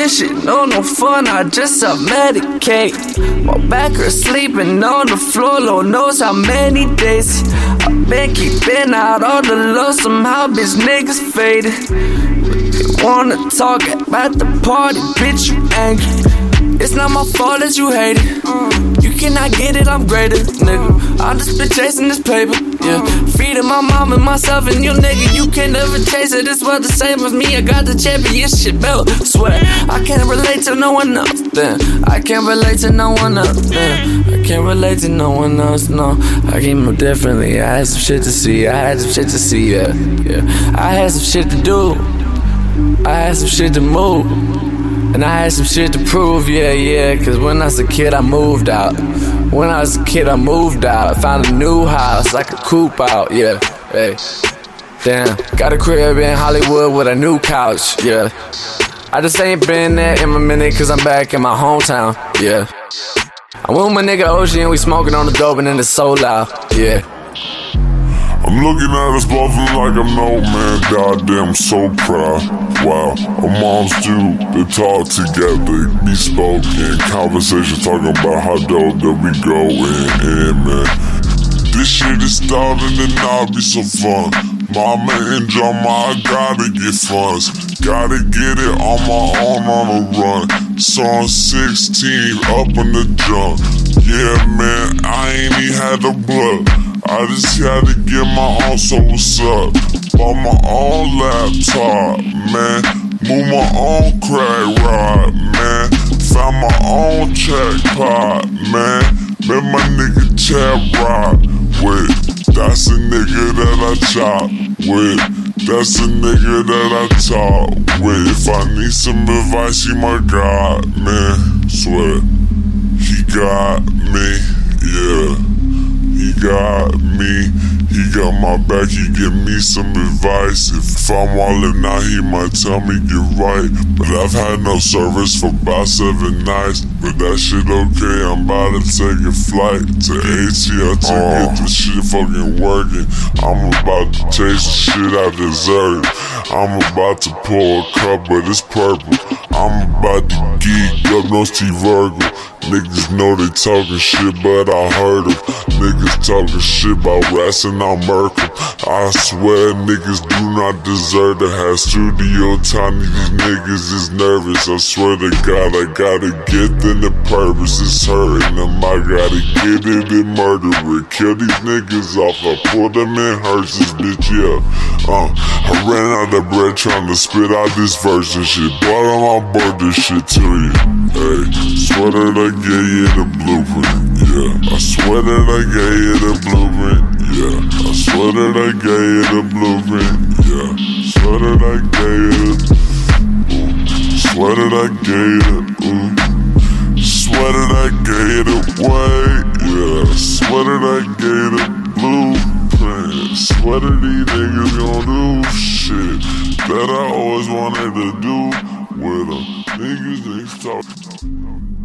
this shit, no fun, I just self-medicate. My back hurts sleeping on the floor, Lord knows how many days I've been keeping out all the love, somehow bitch niggas faded. They wanna talk about the party, bitch you angry. It's not my fault that you hate it. You cannot get it, I'm greater, nigga. I just been chasing this paper, yeah. Feeding my mom and myself and you, nigga. You can never chase it, it's well the same as me. I got the championship belt, swear. I can't relate to no one else, then. I can't relate to no one else, then. I can't relate to no one else, no. I can move differently, I had some shit to see. I had some shit to see, yeah. I had some shit to do. I had some shit to move. And I had some shit to prove, yeah. Cause when I was a kid, I moved out. When I was a kid, I moved out. I found a new house, like a coupe out, yeah. Hey, damn, got a crib in Hollywood with a new couch, yeah. I just ain't been there in a minute, cause I'm back in my hometown, yeah. I'm with my nigga Ocean and we smoking on the dope and then it's so loud, yeah. I'm looking at us both and like I'm no man, goddamn, I'm so proud. Wow, our moms do, they talk together, be spoken, conversation talking about how dope that we going, man. This shit is starting to not be so fun. Mama and Jama, I gotta get funds. Gotta get it on my own on a run. So I'm 16, up in the jump. Yeah, man, I ain't even had the blood. I just had to get my own, so what's up? Bought my own laptop, man. Move my own crack rod, man. Found my own jackpot, man. Met my nigga Chad Rock with. That's a nigga that I chop with. That's a nigga that I talk with. If I need some advice, he my God, man. Swear, he got me, yeah. He got me, he got my back, he give me some advice. If I'm wildin' out, he might tell me get right. But I've had no service for about 7 nights. But that shit okay, I'm about to take a flight to ATL to get this shit fucking working. I'm about to taste the shit I deserve. I'm about to pour a cup, but it's purple. I'm about to geek up, no Steve Virgo. Niggas know they talking shit, but I heard them. Niggas talking shit about rats and I'll murk them. I swear niggas do not deserve to have studio time. These niggas is nervous. I swear to God, I gotta get them the purpose. It's hurting them. I gotta get it and murder it. Kill these niggas off. I pull them in hearses, bitch, yeah. I ran out of bread trying to spit out this verse and shit. But I'm on board this shit to you. Hey, swear that I gave you the blueprint, yeah. I swear that I gave you the blueprint, yeah. I swear that I gave you the blueprint, yeah. Swear that I gave you the, swear that I gave you the, swear that I gave you the way, yeah. Swear that I gave you the blueprint. Swear that these niggas gon' do shit that I always wanted to do with them. Niggas talk.